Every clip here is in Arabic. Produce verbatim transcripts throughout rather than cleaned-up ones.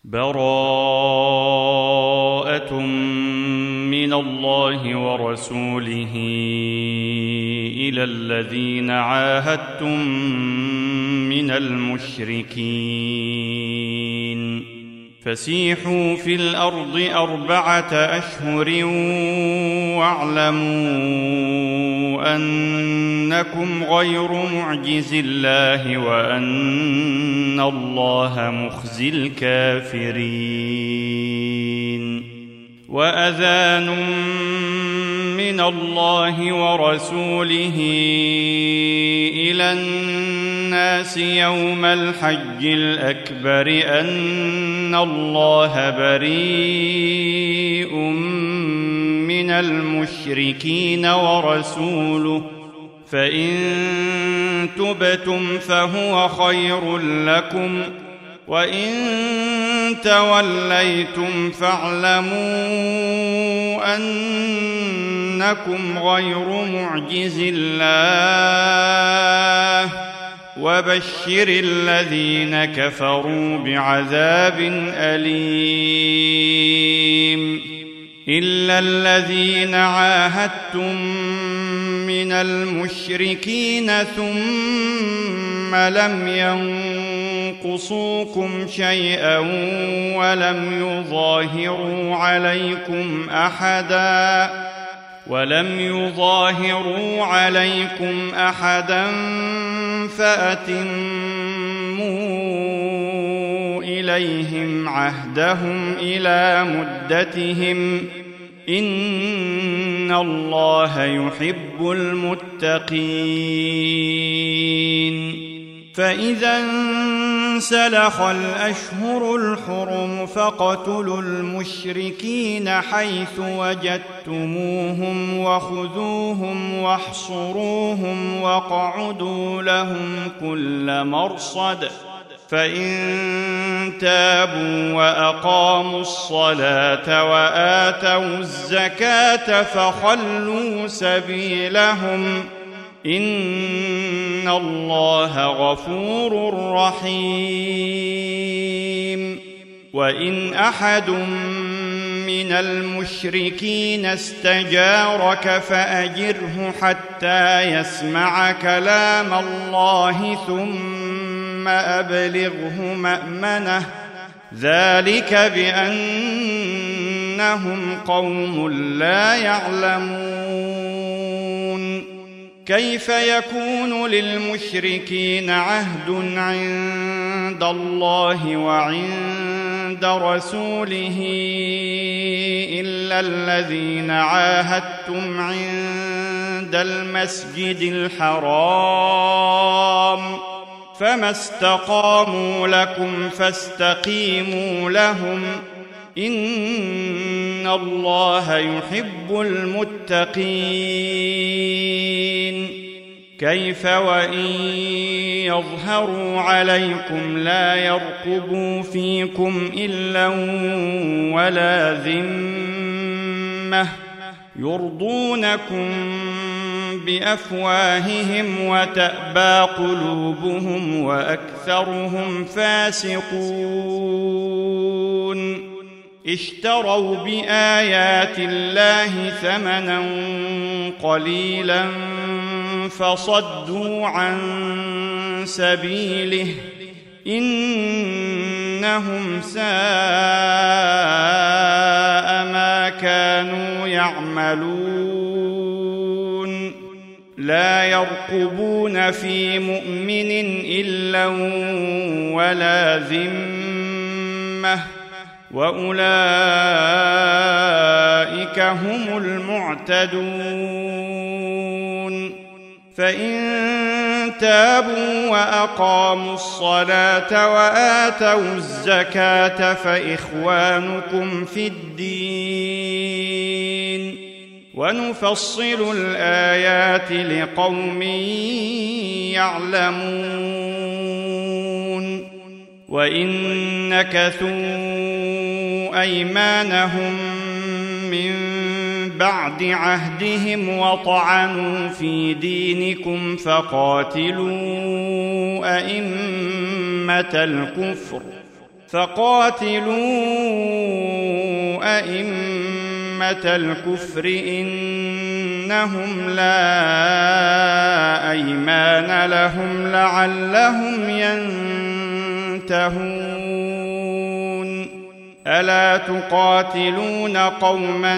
براءة من الله ورسوله إلى الذين عاهدتم من المشركين فسيحوا في الأرض أربعة أشهر واعلموا أنكم غير معجز الله وأن الله مخزي الكافرين وأذان من الله ورسوله إلى الناس يوم الحج الأكبر أن الله بريء من المشركين ورسوله فإن تبتم فهو خير لكم وإن توليتم فاعلموا أنكم غير معجز الله وبشر الذين كفروا بعذاب أليم إلا الذين عاهدتم من المشركين ثم لم ينقصوكم شيئا ولم يظاهروا عليكم أحدا ولم يظاهروا عليكم أحدا فأتموا إليهم عهدهم إلى مدتهم إن الله يحب المتقين فإذا انسلخ الأشهر الحرم فاقتلوا المشركين حيث وجدتموهم وخذوهم واحصروهم واقعدوا لهم كل مرصد فإن تابوا وأقاموا الصلاة وآتوا الزكاة فخلوا سبيلهم إن الله غفور رحيم وإن أحد من المشركين استجارك فأجره حتى يسمع كلام الله ثم أبلغه مأمنه ذلك بأنهم قوم لا يعلمون كيف يكون للمشركين عهد عند الله وعند رسوله إلا الذين عاهدتم عند المسجد الحرام فما استقاموا لكم فاستقيموا لهم إن الله يحب المتقين كيف وإن يظهروا عليكم لا يرقبوا فيكم إلا ولا ذمة يرضونكم بأفواههم وتأبى قلوبهم وأكثرهم فاسقون اشتروا بآيات الله ثمنا قليلا فصدوا عن سبيله إنهم ساء ما كانوا يعملون لا يرقبون في مؤمن إلا ولا ذمة وأولئك هم المعتدون فإن تابوا وأقاموا الصلاة وآتوا الزكاة فإخوانكم في الدين ونفصل الآيات لقوم يعلمون وإن نكثوا أيمانهم من بعد عهدهم وطعنوا في دينكم فقاتلوا أئمة الكفر فقاتلوا أئمة الكفر إنهم لا أيمان لهم لعلهم ينتهون ألا تقاتلون قوما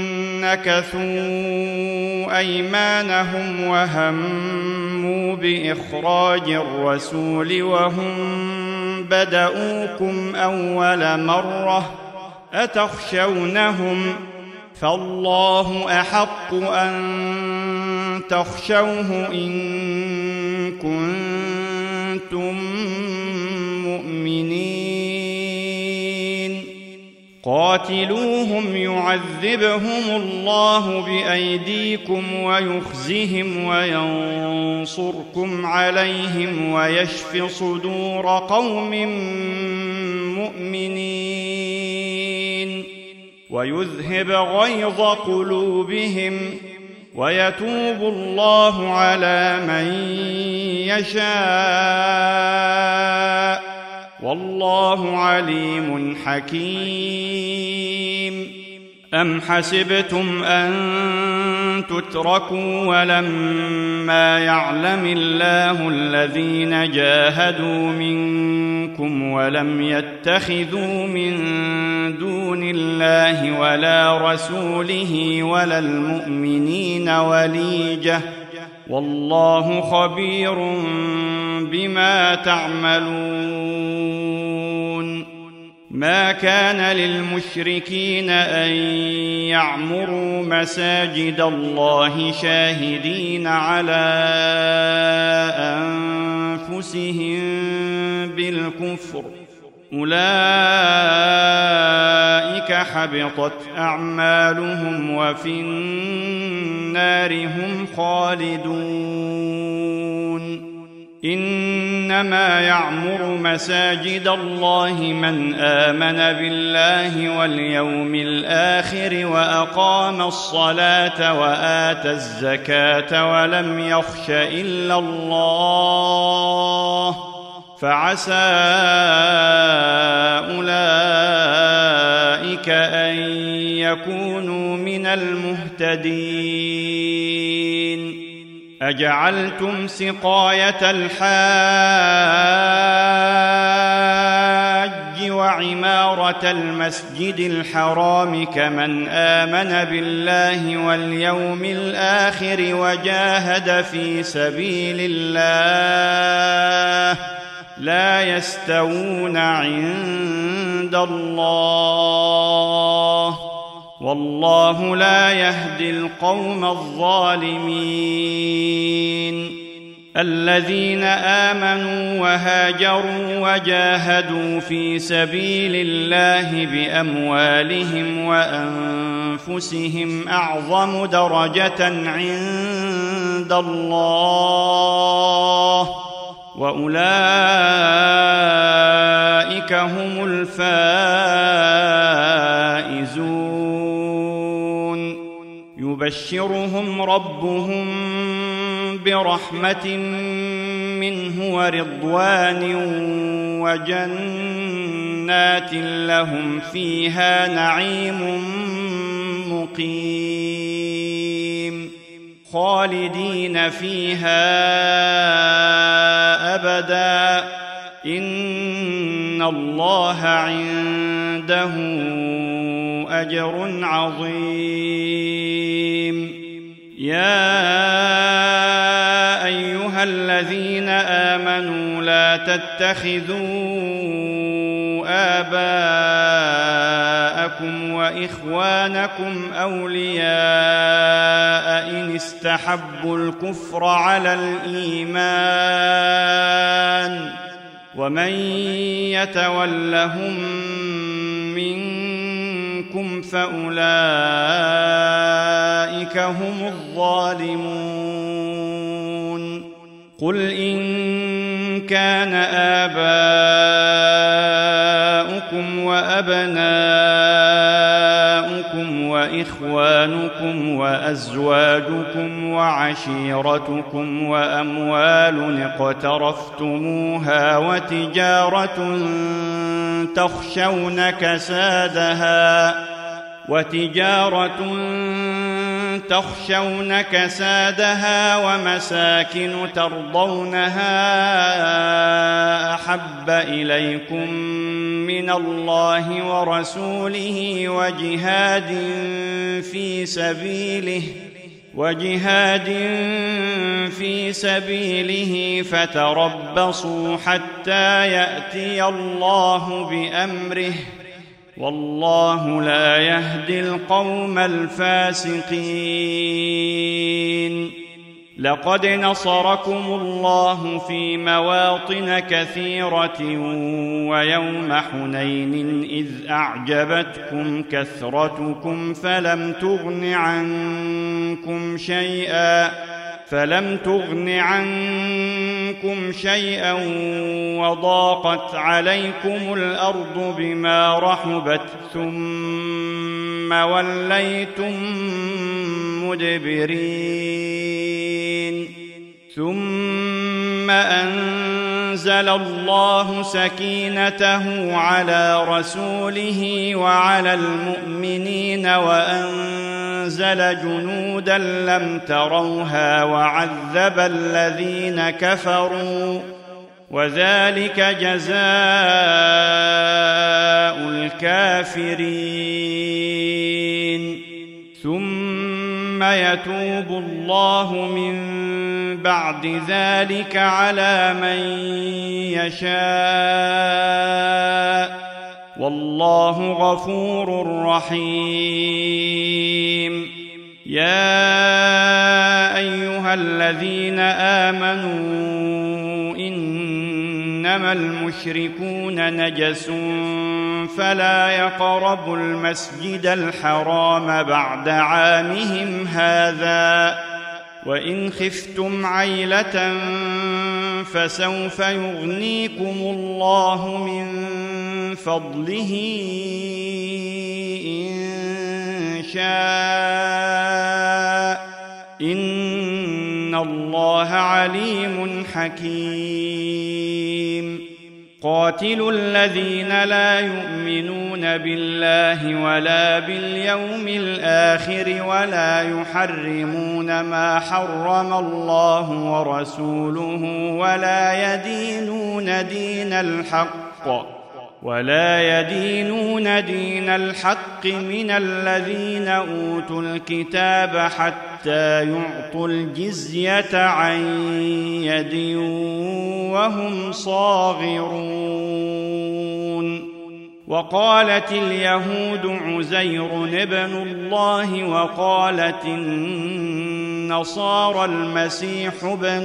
نكثوا أيمانهم وهموا بإخراج الرسول وهم بدؤوكم أول مرة أتخشونهم فالله أحق أن تخشوه إن كنتم مؤمنين قاتلوهم يعذبهم الله بأيديكم ويخزهم وينصركم عليهم ويشف صدور قوم مؤمنين ويذهب غيظ قلوبهم ويتوب الله على من يشاء والله عليم حكيم أم حسبتم أن تتركوا ولما يعلم الله الذين جاهدوا منكم ولم يتخذوا من دون الله ولا رسوله ولا المؤمنين وليجة والله خبير بما تعملون ما كان للمشركين أن يعمروا مساجد الله شاهدين على أنفسهم بالكفر أولئك حبطت أعمالهم وفي النار هم خالدون إنما يعمر مساجد الله من آمن بالله واليوم الآخر وأقام الصلاة وآتى الزكاة ولم يخش إلا الله فعسى أولئك أن يكونوا من المهتدين أجعلتم سقاية الحاج وعمارة المسجد الحرام كمن آمن بالله واليوم الآخر وجاهد في سبيل الله لا يستوون عند الله والله لا يهدي القوم الظالمين الذين آمنوا وهاجروا وجاهدوا في سبيل الله بأموالهم وأنفسهم أعظم درجة عند الله وأولئك هم الفائزون يبشرهم ربهم برحمة منه ورضوان وجنات لهم فيها نعيم مقيم خالدين فيها أبدا إن الله عنده أجر عظيم يا أيها الذين آمنوا لا تتخذوا آباءكم وإخوانكم أولياء إن استحبوا الكفر على الإيمان ومن يتولهم منكم فأولئك هم الظالمون قل إن كان آباؤكم وأبناؤكم وإخوانكم وأزواجكم وعشيرتكم وعشيرتكم وأموال اقترفتموها وتجارة تخشون كسادها وتجارة تخشون كسادها ومساكن ترضونها أحب إليكم من الله ورسوله وجهاد في سبيله وجهاد في سبيله فتربصوا حتى يأتي الله بأمره والله لا يهدي القوم الفاسقين. لقد نصركم الله في مواطن كثيرة ويوم حنين إذ أعجبتكم كثرتكم فلم تغن عنكم شيئا فلم تغن عنكم شيئا وضاقت عليكم الأرض بما رحبت ثم وليتم مدبرين ثم أنزل الله سكينته على رسوله وعلى المؤمنين وأنزل جنودا لم تروها وعذب الذين كفروا وذلك جزاء الكافرين. ثم يتوب الله من بعد ذلك على من يشاء والله غفور رحيم. يا أيها الذين آمنوا إنما المشركون نجس فلا يقربوا المسجد الحرام بعد عامهم هذا وإن خفتم عيلة فسوف يغنيكم الله من فضله إن شاء إن الله عليم حكيم. قاتلوا الذين لا يؤمنون بالله ولا باليوم الآخر ولا يحرمون ما حرم الله ورسوله ولا يدينون دين الحق ولا يدينون دين الحق من الذين أوتوا الكتاب حتى يعطوا الجزية عن يد وهم صاغرون. وقالت اليهود عزير ابن الله وقالت النصارى المسيح ابن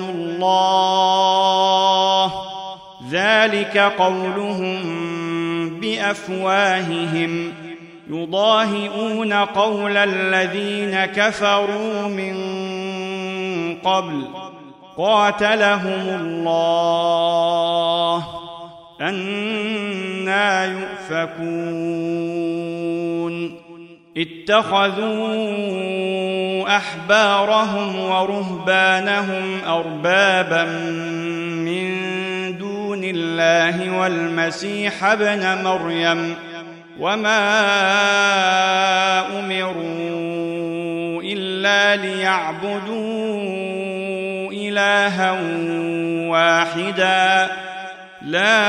الله ذلك قولهم بأفواههم يضاهئون قول الذين كفروا من قبل قاتلهم الله أنى يؤفكون. اتخذوا أحبارهم ورهبانهم أربابا من دون الله والمسيح ابن مريم وما أمروا إلا ليعبدوا إلها واحدا لا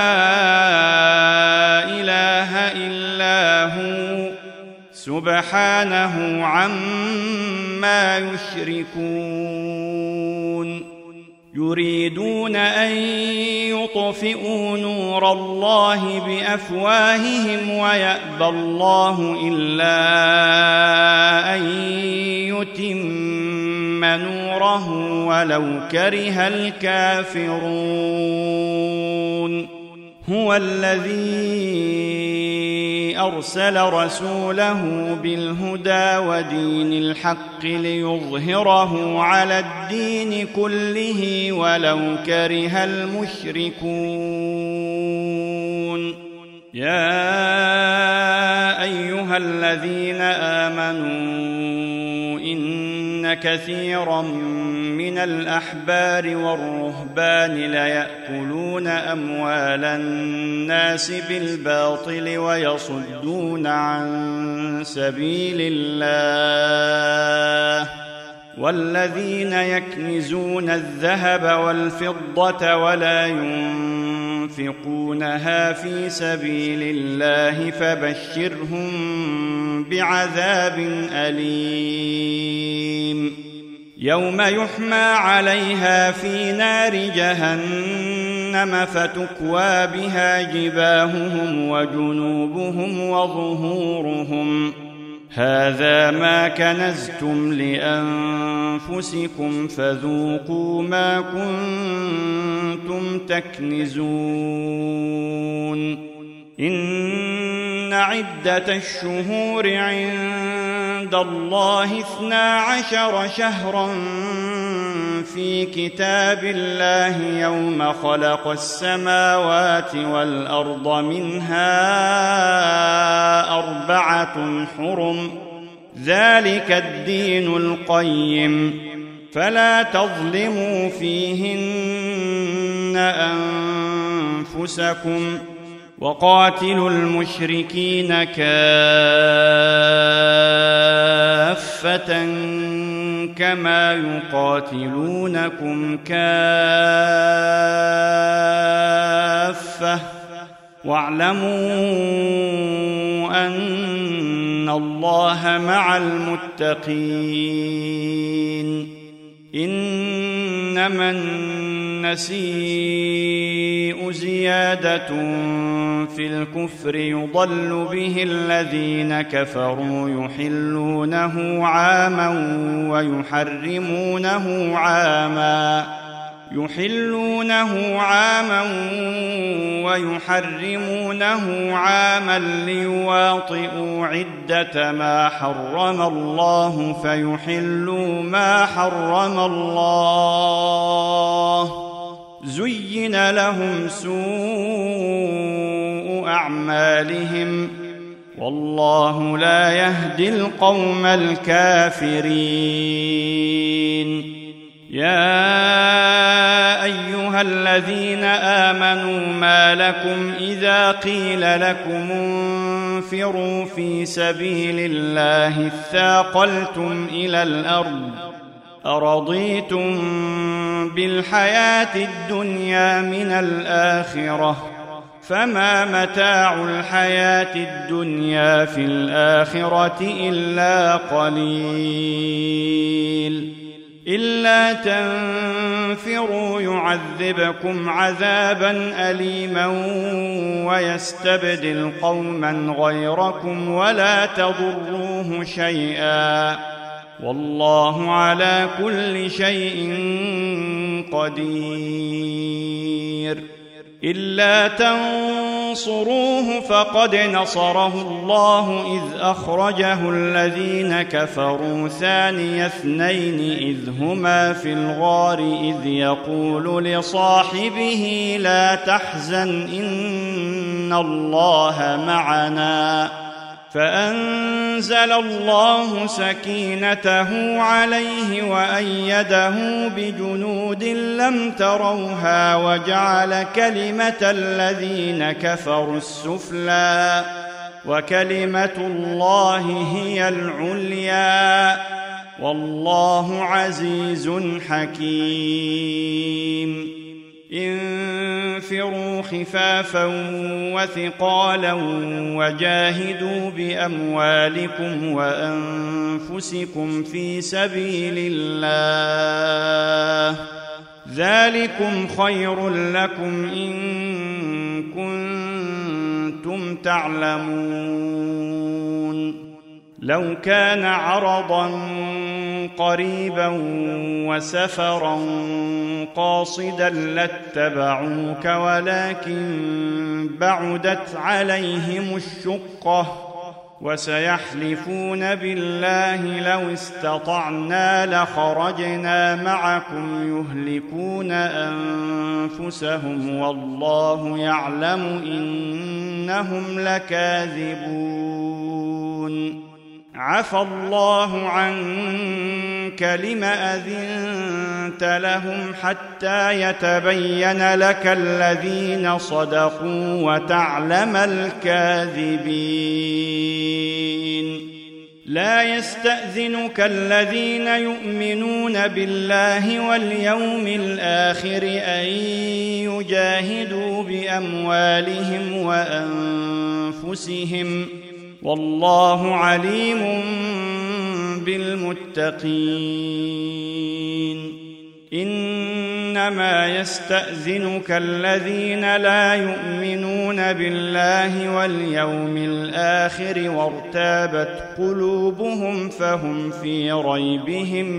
إله إلا هو سبحانه عما يشركون. يريدون أن يطفئوا نور الله بأفواههم ويأبى الله إلا أن يتم نوره ولو كره الكافرون. هو الذي أرسل رسوله بالهدى ودين الحق ليظهره على الدين كله ولو كره المشركون. يا أيها الذين آمنوا إن كثيرا من الأحبار والرهبان ليأكلون أموال الناس بالباطل ويصدون عن سبيل الله والذين يكنزون الذهب والفضة ولا ينفقونها في سبيل الله فبشرهم بعذاب أليم يوم يحمى عليها في نار جهنم فتكوى بها جباههم وجنوبهم وظهورهم هذا ما كنزتم لأنفسكم فذوقوا ما كنتم تكنزون إن عدة الشهور عند الله اثنا عشر شهرا في كتاب الله يوم خلق السماوات والأرض منها أربعة حرم ذلك الدين القيم فلا تظلموا فيهن أنفسكم وقاتلوا المشركين كافة كما يقاتلونكم كافة واعلموا أن الله مع المتقين إنما النسيء زيادة في الكفر يضل به الذين كفروا يحلونه عاما ويحرمونه عاما يحلونه عاما ويحرمونه عاما ليواطئوا عدة ما حرم الله فيحلوا ما حرم الله زين لهم سوء أعمالهم والله لا يهدي القوم الكافرين يا أيها الذين آمنوا ما لكم إذا قيل لكم انفروا في سبيل الله اثاقلتم إلى الأرض أرضيتم بالحياة الدنيا من الآخرة فما متاع الحياة الدنيا في الآخرة إلا قليل إلا تنفروا يعذبكم عذابا أليما ويستبدل قوما غيركم ولا تضروه شيئا والله على كل شيء قدير إلا تنصروه فقد نصره الله إذ أخرجه الذين كفروا ثاني اثنين إذ هما في الغار إذ يقول لصاحبه لا تحزن إن الله معنا فأنزل الله سكينته عليه وأيده بجنود لم تروها وجعل كلمة الذين كفروا السفلى وكلمة الله هي العليا والله عزيز حكيم انفروا خفافا وثقالا وجاهدوا بأموالكم وأنفسكم في سبيل الله ذلكم خير لكم إن كنتم تعلمون لو كان عرضا قريبا وسفرا قاصدا لاتبعوك ولكن بعدت عليهم الشقة وسيحلفون بالله لو استطعنا لخرجنا معكم يهلكون أنفسهم والله يعلم إنهم لكاذبون عفى الله عنك لم أذنت لهم حتى يتبين لك الذين صدقوا وتعلم الكاذبين لا يستأذنك الذين يؤمنون بالله واليوم الآخر أن يجاهدوا بأموالهم وأنفسهم والله عليم بالمتقين إنما يستأذنك الذين لا يؤمنون بالله واليوم الآخر وارتابت قلوبهم فهم في ريبهم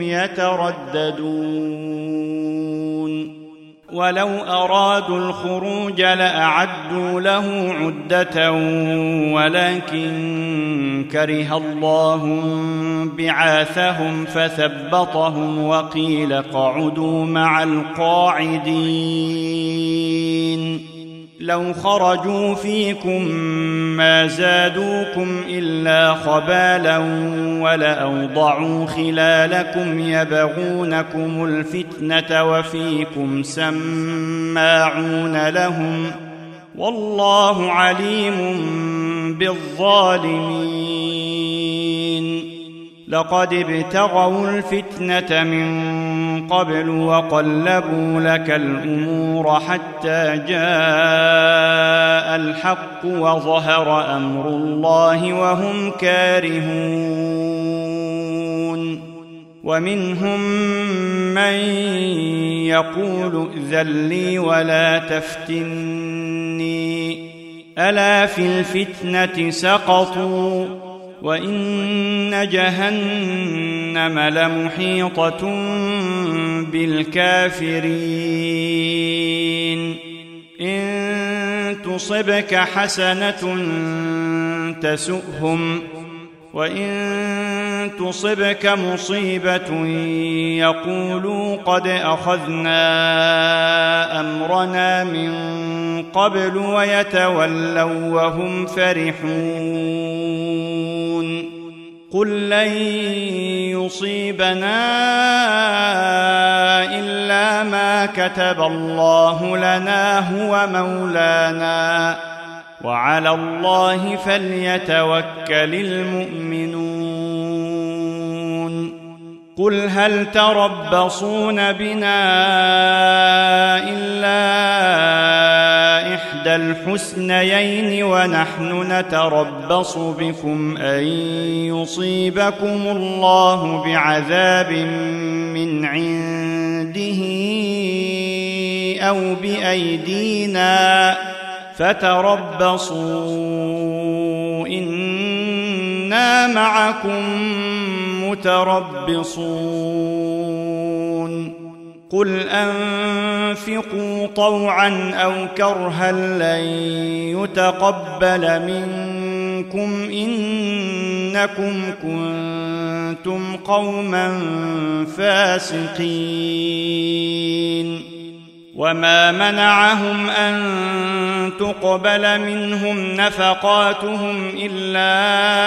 يترددون ولو أرادوا الخروج لأعدوا له عدة ولكن كره الله بعاثهم فثبطهم وقيل اقعدوا مع القاعدين لو خرجوا فيكم ما زادوكم إلا خبالا ولأوضعوا خلالكم يبغونكم الفتنة وفيكم سماعون لهم والله عليم بالظالمين لقد ابتغوا الفتنة من قبل وقلبوا لك الأمور حتى جاء الحق وظهر أمر الله وهم كارهون ومنهم من يقول ائذن لي ولا تفتني ألا في الفتنة سقطوا وإن جهنم لمحيطة بالكافرين إن تصبك حسنة تسؤهم وإن تصبك مصيبة يقولوا قد أخذنا أمرنا من قبل ويتولوا وهم فرحون قل لن يصيبنا إلا ما كتب الله لنا هو مولانا وعلى الله فليتوكل المؤمنون قل هل تربصون بنا إلا إحدى الحسنيين ونحن نتربص بكم أن يصيبكم الله بعذاب من عنده أو بأيدينا فتربصوا إنا معكم متربصون قل أنفقوا طوعا أو كرها لن يتقبل منكم إنكم كنتم قوما فاسقين وما منعهم أن تقبل منهم نفقاتهم إلا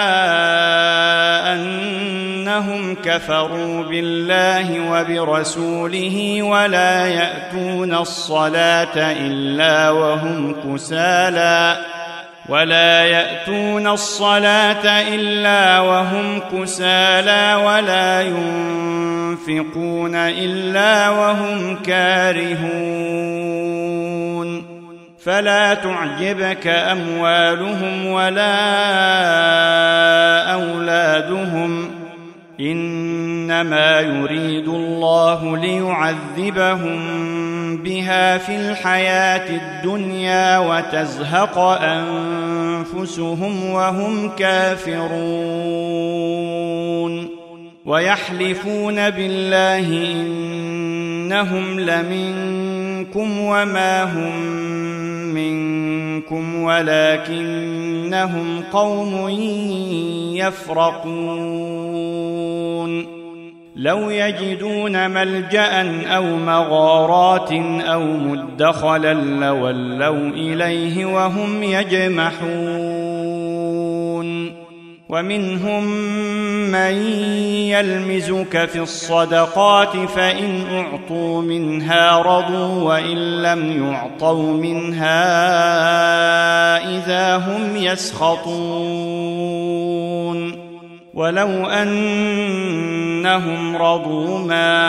أنهم كفروا بالله وبرسوله ولا يأتون الصلاة إلا وهم كسالى ولا يأتون الصلاة إلا وهم كسالى ولا ينفقون إلا وهم كارهون فلا تعجبك أموالهم ولا أولادهم إنما يريد الله ليعذبهم بها في الحياة الدنيا وتزهق أنفسهم وهم كافرون ويحلفون بالله إنهم لمنكم وما هم منكم ولكنهم قوم يفرقون لو يجدون ملجأ أو مغارات أو مدخلا لولوا إليه وهم يجمحون ومنهم من يلمزك في الصدقات فإن أعطوا منها رضوا وإن لم يعطوا منها إذا هم يسخطون ولو أنهم رضوا ما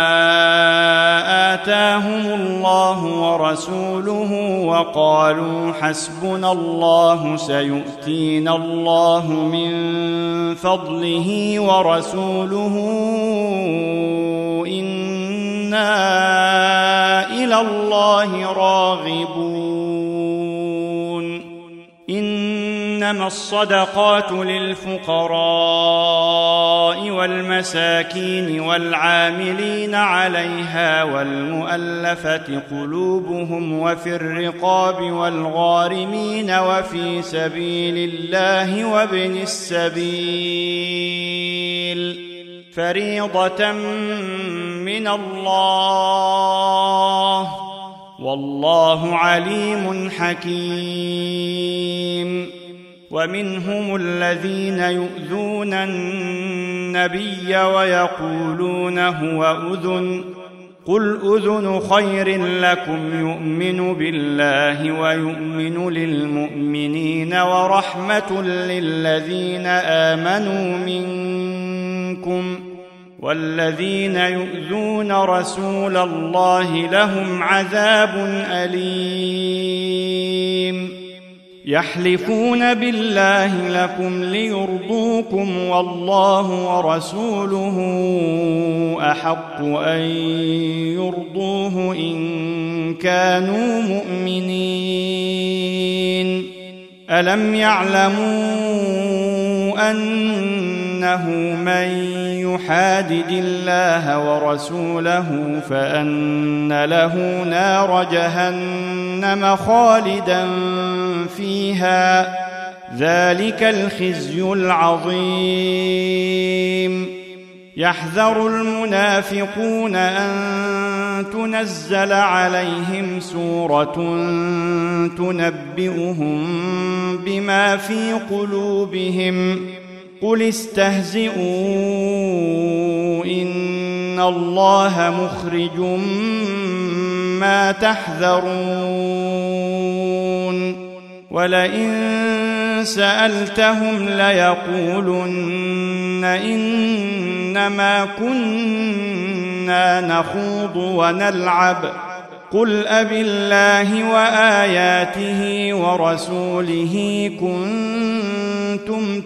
آتاهم الله ورسوله وقالوا حسبنا الله سيؤتينا الله من فضله ورسوله إنا إلى الله راغبون إنما الصدقات للفقراء والمساكين والعاملين عليها والمؤلفة قلوبهم وفي الرقاب والغارمين وفي سبيل الله وابن السبيل فريضة من الله والله عليم حكيم ومنهم الذين يؤذون النبي ويقولون هو أذن قل أذن خير لكم يؤمن بالله ويؤمن للمؤمنين ورحمة للذين آمنوا منكم والذين يؤذون رسول الله لهم عذاب أليم يحلفون بالله لكم ليرضوكم والله ورسوله أحق أن يرضوه إن كانوا مؤمنين ألم يعلموا أنه من يحادد الله ورسوله فأن له نار جهنم خالدا فيها ذلك الخزي العظيم يحذر المنافقون أن تنزل عليهم سورة تنبئهم بما في قلوبهم قل استهزئوا إن الله مخرج ما تحذرون ولئن سألتهم ليقولن إنما كنا نخوض ونلعب قل أبالله وآياته ورسوله كنتم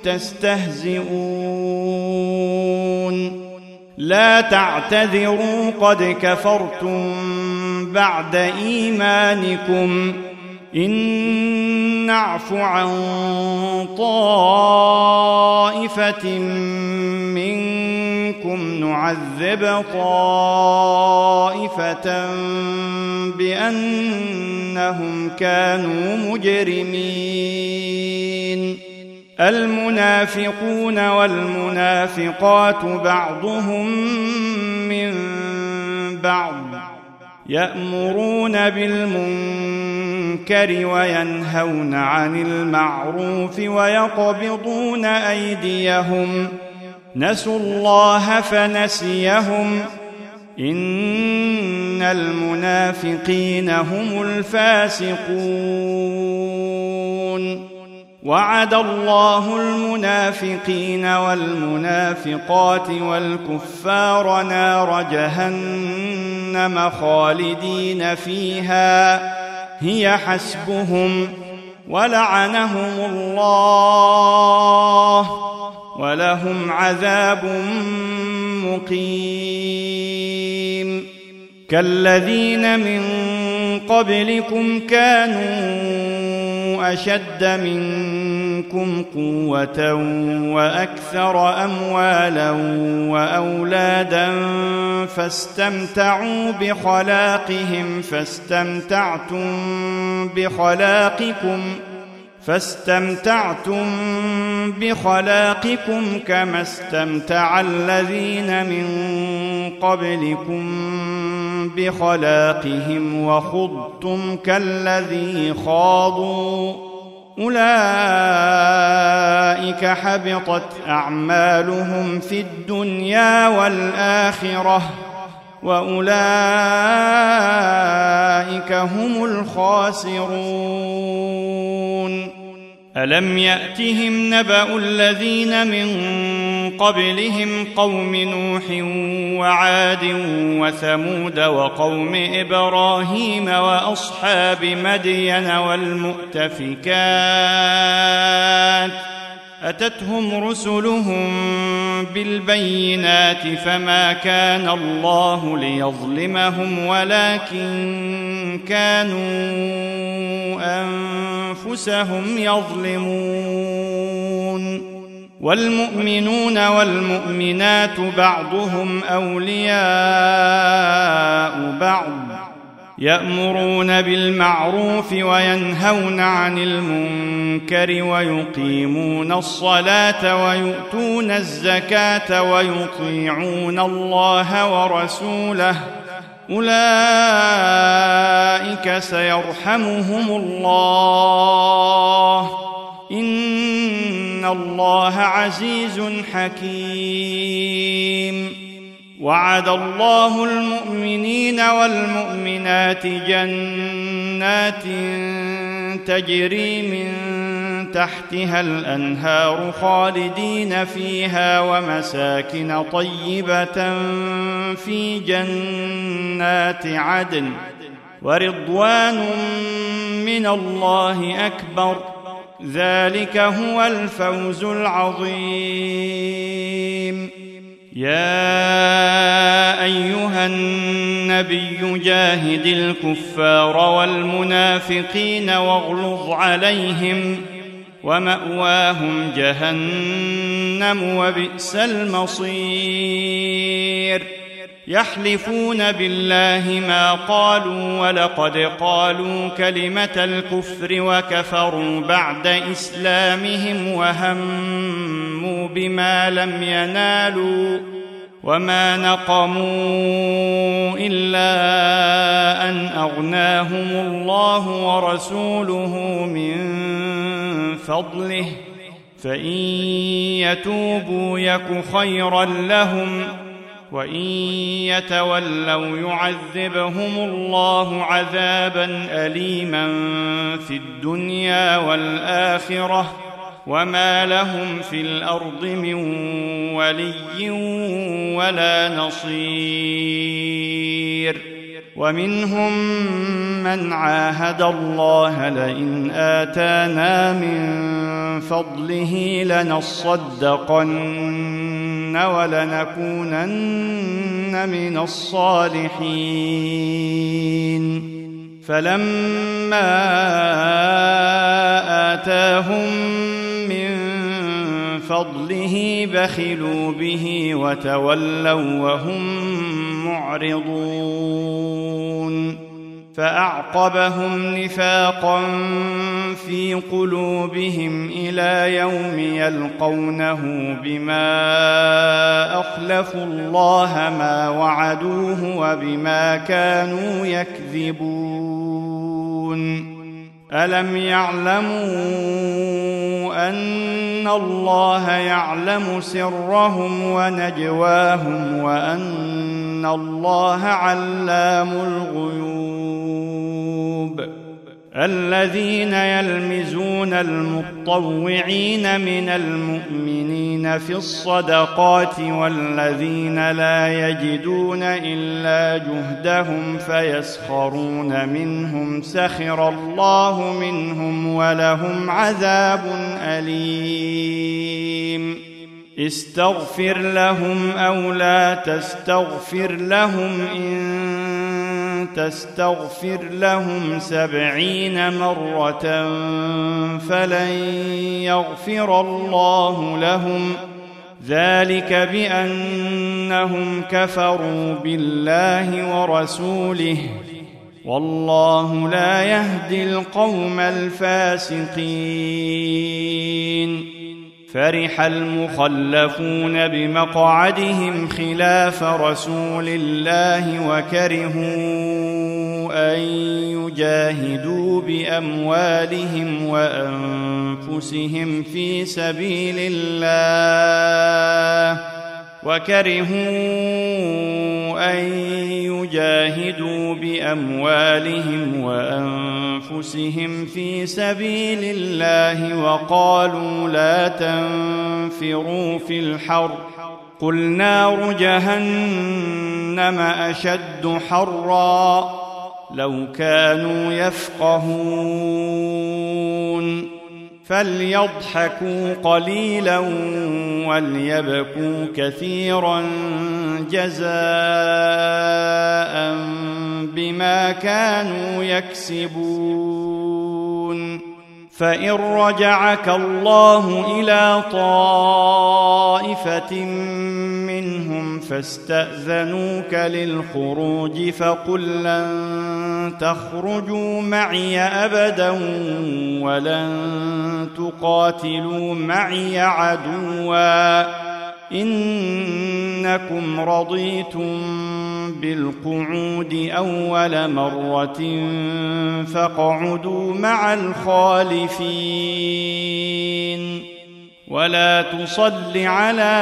تستهزئون لا تعتذروا قد كفرتم بعد إيمانكم إن نعف عن طائفة منكم نعذب طائفة بأنهم كانوا مجرمين المنافقون والمنافقات بعضهم من بعض يأمرون بالمنكر وينهون عن المعروف ويقبضون أيديهم نسوا الله فنسيهم إن المنافقين هم الفاسقون وعد الله المنافقين والمنافقات والكفار نار جهنم خالدين فيها هي حسبهم ولعنهم الله ولهم عذاب مقيم كالذين من قبلكم كانوا أشد منكم قوة وأكثر أموالا وأولادا فاستمتعوا بخلاقهم فاستمتعتم بخلاقكم فاستمتعتم بخلاقكم كما استمتع الذين من قبلكم بخلاقهم وخضتم كالذي خاضوا أولئك أولئك حبطت أعمالهم في الدنيا والآخرة وأولئك هم الخاسرون. ألم يأتهم نبأ الذين من قبلهم قوم نوح وعاد وثمود وقوم إبراهيم وأصحاب مدين والمؤتفكات أتتهم رسلهم بالبينات فما كان الله ليظلمهم ولكن كانوا أنفسهم يظلمون. والمؤمنون والمؤمنات بعضهم أولياء بعض يأمرون بالمعروف وينهون عن المنكر ويقيمون الصلاة ويؤتون الزكاة ويطيعون الله ورسوله أولئك سيرحمهم الله إن الله عزيز حكيم. وعد الله المؤمنين والمؤمنات جنات تجري من تحتها الأنهار خالدين فيها ومساكن طيبة في جنات عدن ورضوان من الله أكبر ذلك هو الفوز العظيم. يا أيها النبي جاهد الكفار والمنافقين واغلظ عليهم ومأواهم جهنم وبئس المصير. يحلفون بالله ما قالوا ولقد قالوا كلمة الكفر وكفروا بعد إسلامهم وهموا بما لم ينالوا وما نقموا إلا أن أغناهم الله ورسوله من فضله فإن يتوبوا يك خيرا لهم وإن يتولوا يعذبهم الله عذابا أليما في الدنيا والآخرة وما لهم في الأرض من ولي ولا نصير. ومنهم من عاهد الله لئن آتانا من فضله لنصدقن ولنكونن من الصالحين. فلما آتاهم من فضله بخلوا به وتولوا وهم معرضون. فأعقبهم نفاقا في قلوبهم إلى يوم يلقونه بما أخلفوا الله ما وعدوه وبما كانوا يكذبون. ألم يعلموا أن الله يعلم سرهم ونجواهم وأن الله علام الغيوب. الذين يلمزون المطوعين من المؤمنين في الصدقات والذين لا يجدون إلا جهدهم فيسخرون منهم سخر الله منهم ولهم عذاب أليم. استغفر لهم أو لا تستغفر لهم إن تستغفر لهم سبعين مرة فلن يغفر الله لهم ذلك بأنهم كفروا بالله ورسوله والله لا يهدي القوم الفاسقين. فرح المخلفون بمقعدهم خلاف رسول الله وكرهوا أن يجاهدوا بأموالهم وأنفسهم في سبيل الله وكرهوا أن يجاهدوا بأموالهم وأنفسهم في سبيل الله وقالوا لا تنفروا في الحر قل نار جهنم أشد حرا لو كانوا يفقهون فليضحكوا قليلا وليبكوا كثيرا جزاء بما كانوا يكسبون فإن رجعك الله إلى طائفة منهم فاستأذنوك للخروج فقل لن تخرجوا معي أبدا ولن تقاتلوا معي عدوا إنكم رضيتم بالقعود أول مرة فاقعدوا مع الخالفين ولا تصل على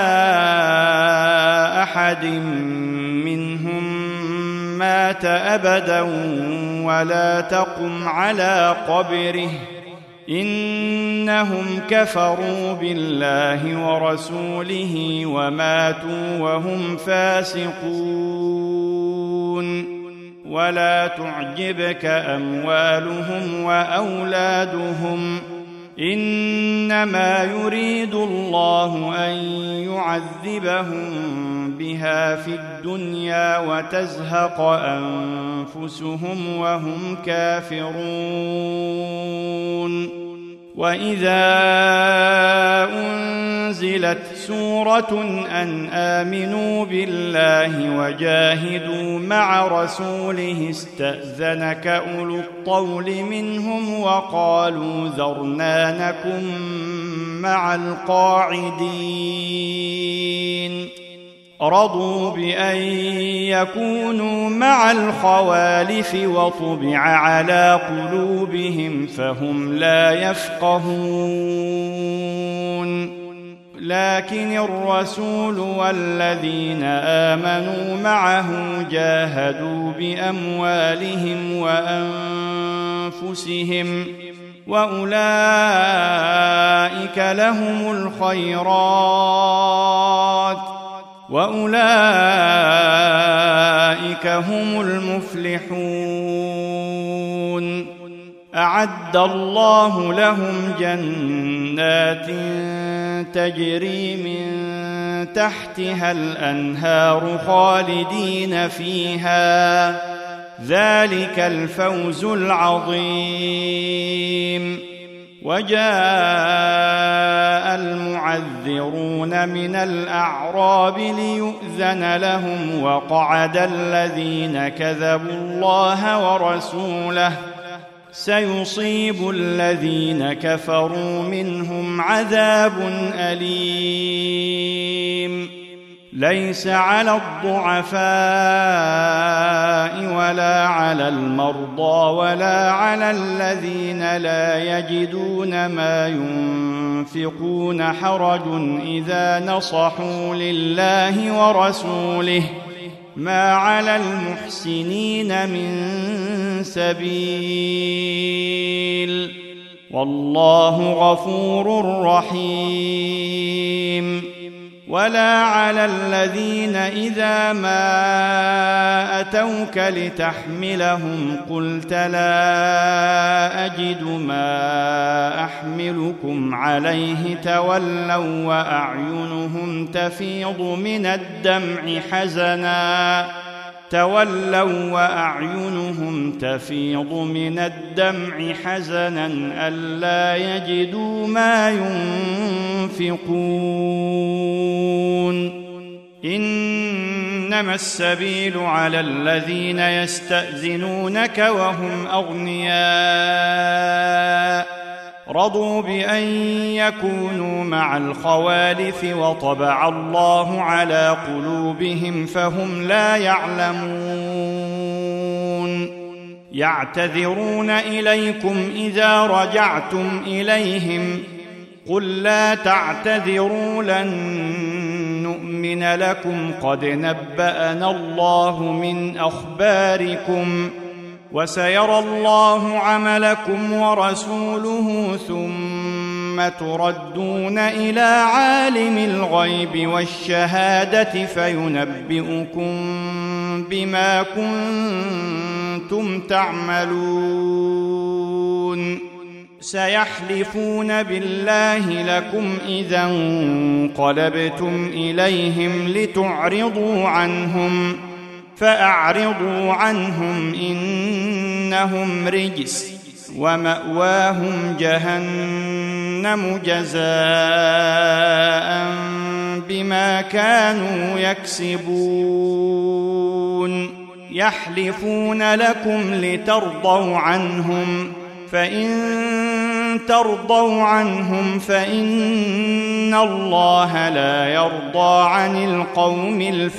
أحد منهم مات أبدا ولا تقم على قبره إنهم كفروا بالله ورسوله وماتوا وهم فاسقون ولا تعجبك أموالهم وأولادهم إنما يريد الله أن يعذبهم بها في الدنيا وتزهق أنفسهم وهم كافرون وإذا أنزلت سورة أن آمنوا بالله وجاهدوا مع رسوله استأذنك أولو الطول منهم وقالوا ذرنا نكن مع القاعدين رضوا بأن يكونوا مع الخوالف وطبع على قلوبهم فهم لا يفقهون لكن الرسول والذين آمنوا معه جاهدوا بأموالهم وأنفسهم وأولئك لهم الخيرات وأولئك هم المفلحون أعد الله لهم جنات تجري من تحتها الأنهار خالدين فيها ذلك الفوز العظيم وجاء المعذرون من الأعراب ليؤذن لهم وقعد الذين كذبوا الله ورسوله سيصيب الذين كفروا منهم عذاب أليم ليس على الضعفاء ولا على المرضى ولا على الذين لا يجدون ما ينفقون حرج إذا نصحوا لله ورسوله ما على المحسنين من سبيل والله غفور رحيم ولا على الذين إذا ما أتوك لتحملهم قلت لا أجد ما أحملكم عليه تولوا وأعينهم تفيض من الدمع حزنا تولوا وأعينهم تفيض من الدمع حزنا ألا يجدوا ما ينفقون إنما السبيل على الذين يستأذنونك وهم أغنياء رضوا بأن يكونوا مع الخوالف وطبع الله على قلوبهم فهم لا يعلمون يعتذرون إليكم إذا رجعتم إليهم قل لا تعتذروا لن نؤمن لكم قد نبأنا الله من أخباركم وسيرى الله عملكم ورسوله ثم تردون إلى عالم الغيب والشهادة فينبئكم بما كنتم تعملون سيحلفون بالله لكم إذا انقلبتم إليهم لتعرضوا عنهم فأعرضوا عنهم إنهم رجس ومأواهم جهنم جزاء بما كانوا يكسبون يحلفون لكم لترضوا عنهم فإن ترضوا عنهم فإن الله لا يرضى عن القوم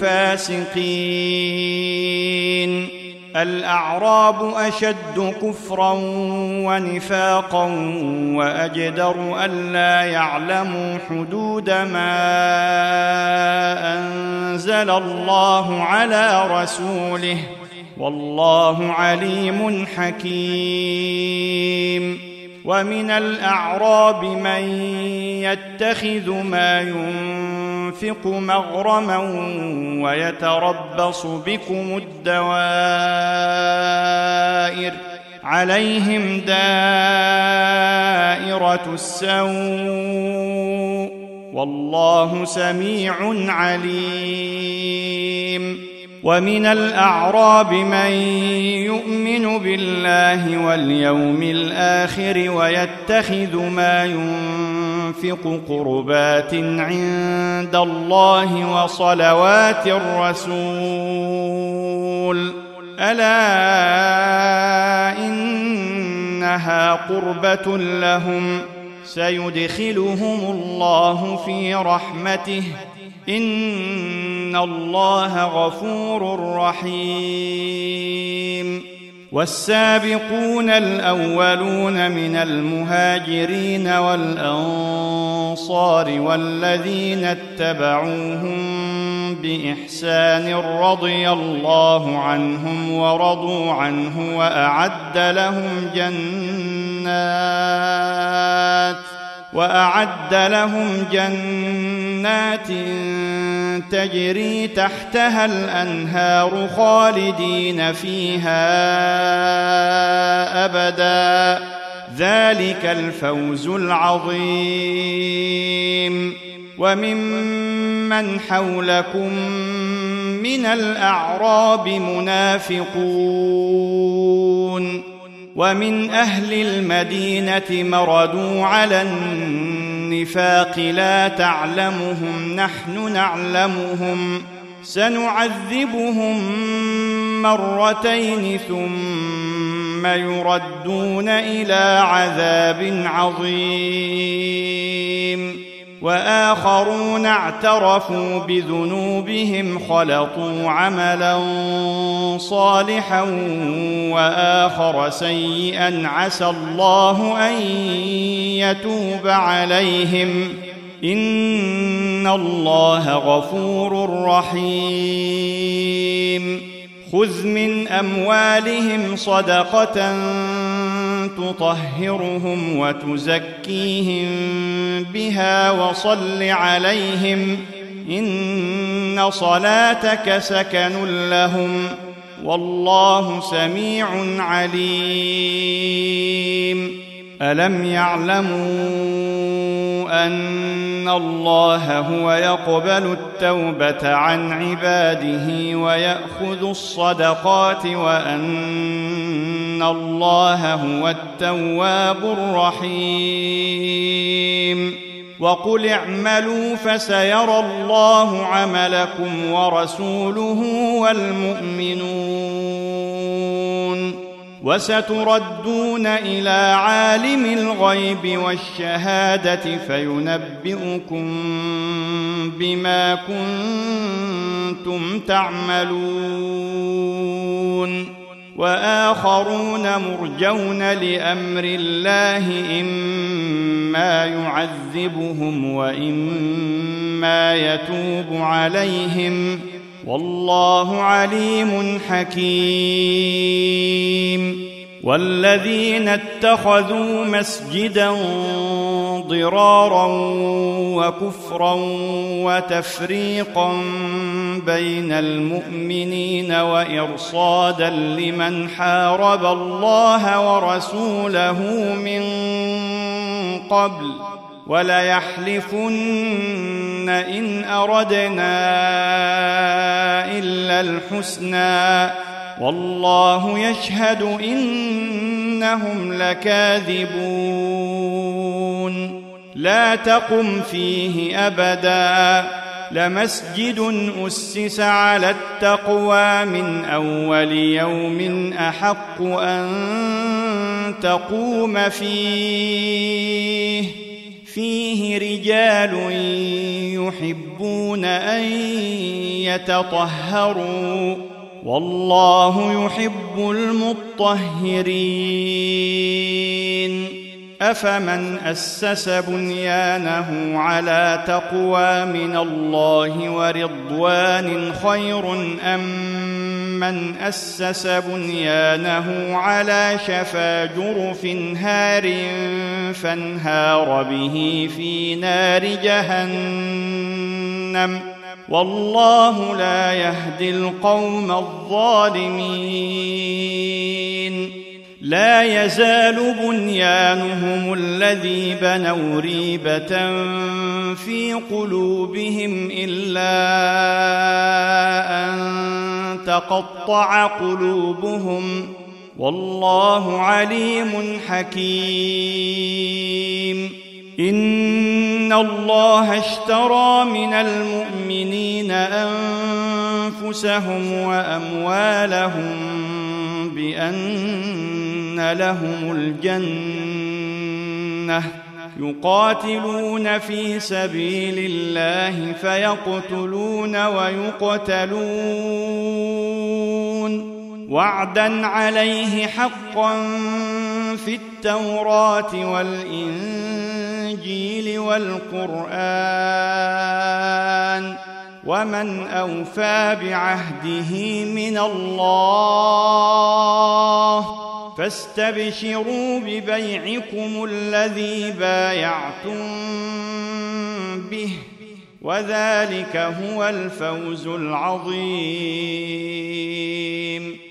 الفاسقين الأعراب أشد كفرا ونفاقا وأجدر ألا يعلموا حدود ما أنزل الله على رسوله والله عليم حكيم ومن الأعراب من يتخذ ما ينفق مغرما ويتربص بكم الدوائر عليهم دائرة السوء والله سميع عليم ومن الأعراب من يؤمن بالله واليوم الآخر ويتخذ ما ينفق قربات عند الله وصلوات الرسول ألا إنها قربة لهم سيدخلهم الله في رحمته إن الله غفور رحيم والسابقون الأولون من المهاجرين والأنصار والذين اتبعوهم بإحسان رضي الله عنهم ورضوا عنه وأعد لهم جنات وأعد لهم جنات تجري تحتها الأنهار خالدين فيها أبدا ذلك الفوز العظيم وممن حولكم من الأعراب منافقون ومن أهل المدينة مردوا على النفاق لا تعلمهم نحن نعلمهم سنعذبهم مرتين ثم يردون إلى عذاب عظيم وآخرون اعترفوا بذنوبهم خلطوا عملا صالحا وآخر سيئا عسى الله أن يتوب عليهم إن الله غفور رحيم خذ من أموالهم صدقة تطهرهم وتزكيهم بها وصل عليهم إن صلاتك سكن لهم والله سميع عليم ألم يعلموا أن الله هو يقبل التوبة عن عباده ويأخذ الصدقات وأن الله هو التواب الرحيم وقل اعملوا فسيرى الله عملكم ورسوله والمؤمنون وستردون إلى عالم الغيب والشهادة فينبئكم بما كنتم تعملون وآخرون مرجون لأمر الله إما يعذبهم وإما يتوب عليهم والله عليم حكيم. والذين اتخذوا مسجدا ضرارا وكفرا وتفريقا بين المؤمنين وإرصادا لمن حارب الله ورسوله من قبل وليحلفن إن أردنا إلا الحسنى والله يشهد إنهم لكاذبون. لا تقم فيه أبدا لمسجد أسس على التقوى من أول يوم أحق أن تقوم فيه فيه رجال يحبون أن يتطهروا والله يحب المطهرين. أفمن أسس بنيانه على تقوى من الله ورضوان خير أم من أسس بنيانه على شفا جرف هار فانهار به في نار جهنم والله لا يهدي القوم الظالمين. لا يزال بنيانهم الذي بنوا ريبة في قلوبهم إلا أن تقطع قلوبهم والله عليم حكيم. إن الله اشترى من المؤمنين أنفسهم وأموالهم بأن لهم الجنة يقاتلون في سبيل الله فيقتلون ويقتلون وعدا عليه حقا في التوراة والإنجيل والقرآن ومن أوفى بعهده من الله فاستبشروا ببيعكم الذي بايعتم به وذلك هو الفوز العظيم.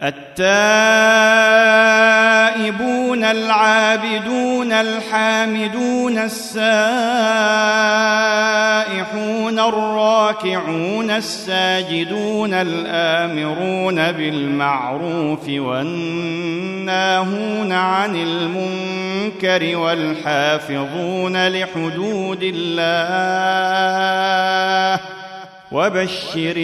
التائبون العابدون الحامدون السائحون الراكعون الساجدون الآمرون بالمعروف والناهون عن المنكر والحافظون لحدود الله وبشر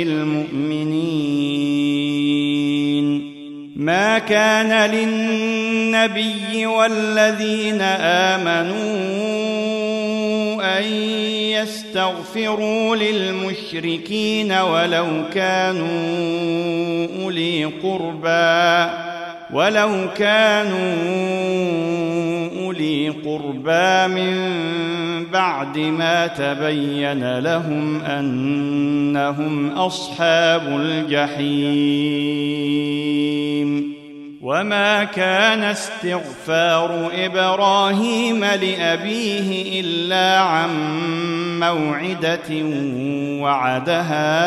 المؤمنين. ما كان للنبي والذين آمنوا أن يستغفروا للمشركين ولو كانوا أولي قربى ولو كانوا أولي قربى من بعد ما تبين لهم أنهم أصحاب الجحيم. وما كان استغفار إبراهيم لأبيه إلا عن موعدة وعدها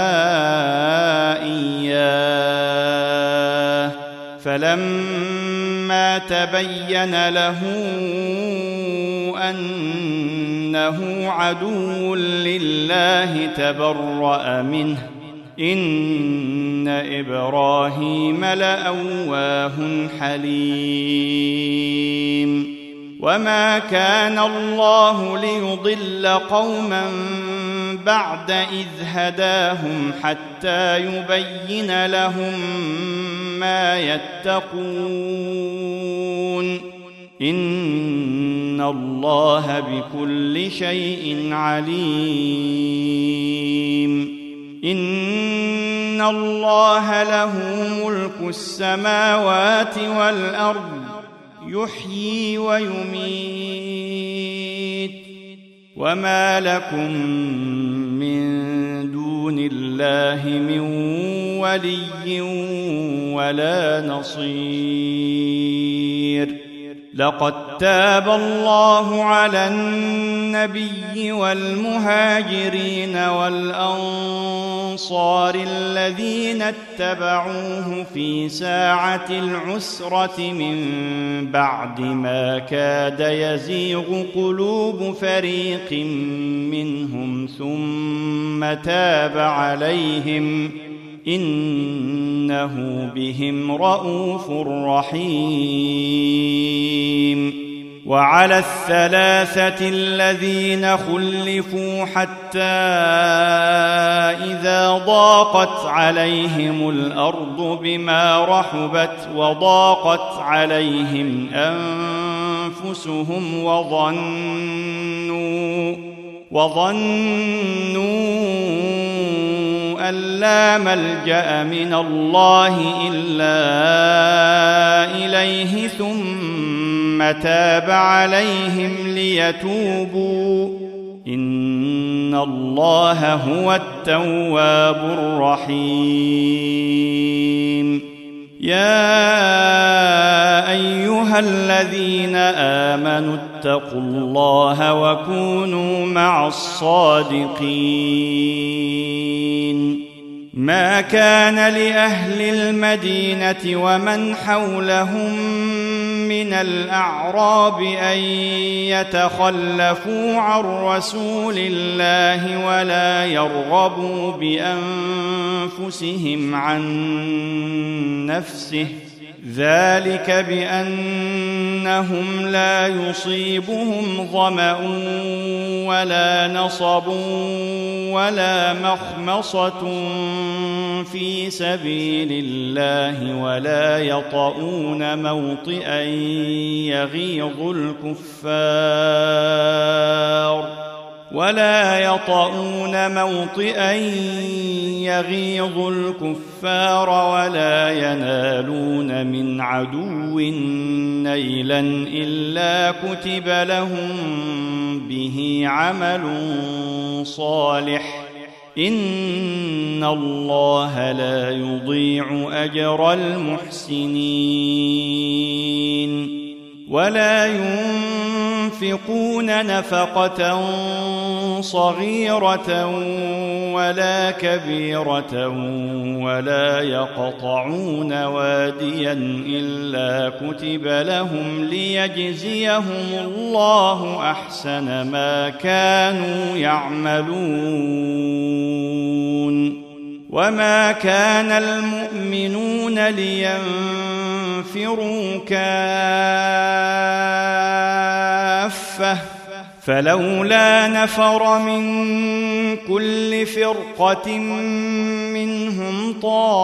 إياه فلما تبين له أنه عدو لله تبرأ منه إن إبراهيم لأواه حليم. وما كان الله ليضل قوما بعد إذ هداهم حتى يبين لهم ما يتقون إن الله بكل شيء عليم. إن إن الله له ملك السماوات والأرض يحيي ويميت وما لكم من دون الله من ولي ولا نصير لقد تاب الله على النبي والمهاجرين والأنصار الذين اتبعوه في ساعة العسرة من بعد ما كاد يزيغ قلوب فريق منهم ثم تاب عليهم إنه بهم رءوف رحيم وعلى الثلاثة الذين خلفوا حتى إذا ضاقت عليهم الأرض بما رحبت وضاقت عليهم أنفسهم وظنوا وظنوا أن لا ملجأ من الله إلا إليه ثم تاب عليهم ليتوبوا إن الله هو التواب الرحيم يا أيها الذين آمنوا اتقوا الله وكونوا مع الصادقين ما كان لأهل المدينة ومن حولهم من الأعراب أن يتخلفوا عن رسول الله ولا يرغبوا بأنفسهم عن نفسه ذلك بأنهم لا يصيبهم ظمأ ولا نصب ولا مخمصة في سبيل الله ولا يطؤون موطئا يغيظ الكفار ولا يطؤون موطئا يغيظ الكفار ولا ينالون من عدو نيلا إلا كتب لهم به عمل صالح إن الله لا يضيع أجر المحسنين ولا ينفقون نفقة صغيرة ولا كبيرة ولا يقطعون واديا إلا كتب لهم ليجزيهم الله أحسن ما كانوا يعملون وما كان المؤمنون لينفروا كافة فلولا نفر من كل فرقة منهم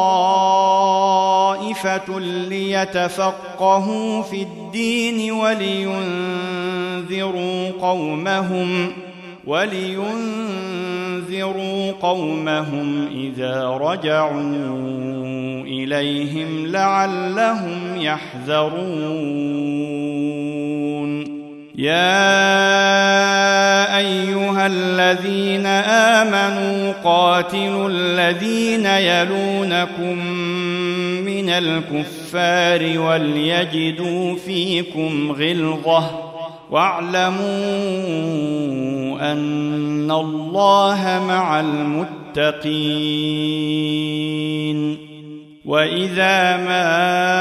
طائفة ليتفقهوا في الدين ولينذروا قومهم ولينذروا قومهم إذا رجعوا إليهم لعلهم يحذرون يا أيها الذين آمنوا قاتلوا الذين يلونكم من الكفار وليجدوا فيكم غلظة واعلموا أن الله مع المتقين وإذا ما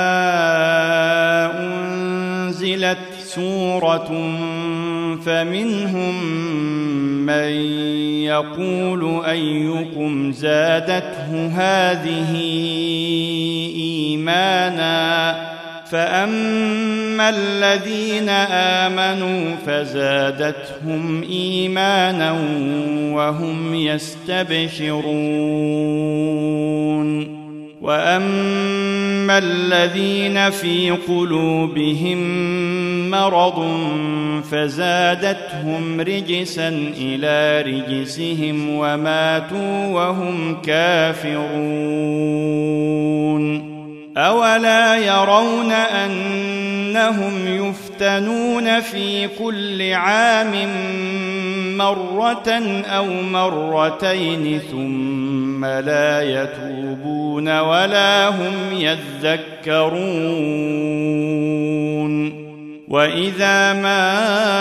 أنزلت سورة فمنهم من يقول أيكم زادته هذه إيمانا فأما الذين آمنوا فزادتهم إيمانا وهم يستبشرون وأما الذين في قلوبهم مرض فزادتهم رجسا إلى رجسهم وماتوا وهم كافرون أولا يرون أنهم يفتنون في كل عام مرة أو مرتين ثم لا يتوبون ولا هم يذكرون وإذا ما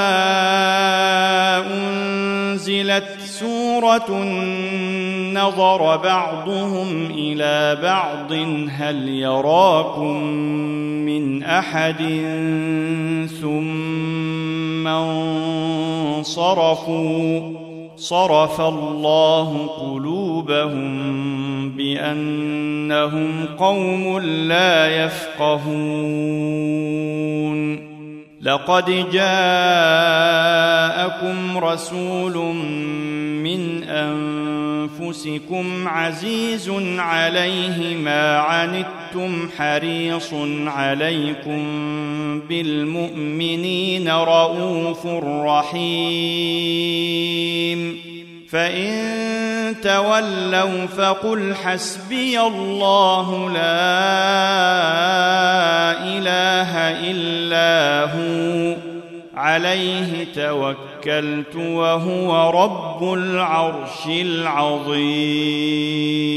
أنزلت سورة نظر بعضهم إلى بعض هل يراكم من أحد ثم انصرفوا صرف الله قلوبهم بأنهم قوم لا يفقهون لقد جاءكم رسول من أنفسكم عزيز عليه ما عنتم حريص عليكم بالمؤمنين رؤوف رحيم فإن تولوا فقل حسبي الله لا إله إلا هو عليه توكلت وهو رب العرش العظيم.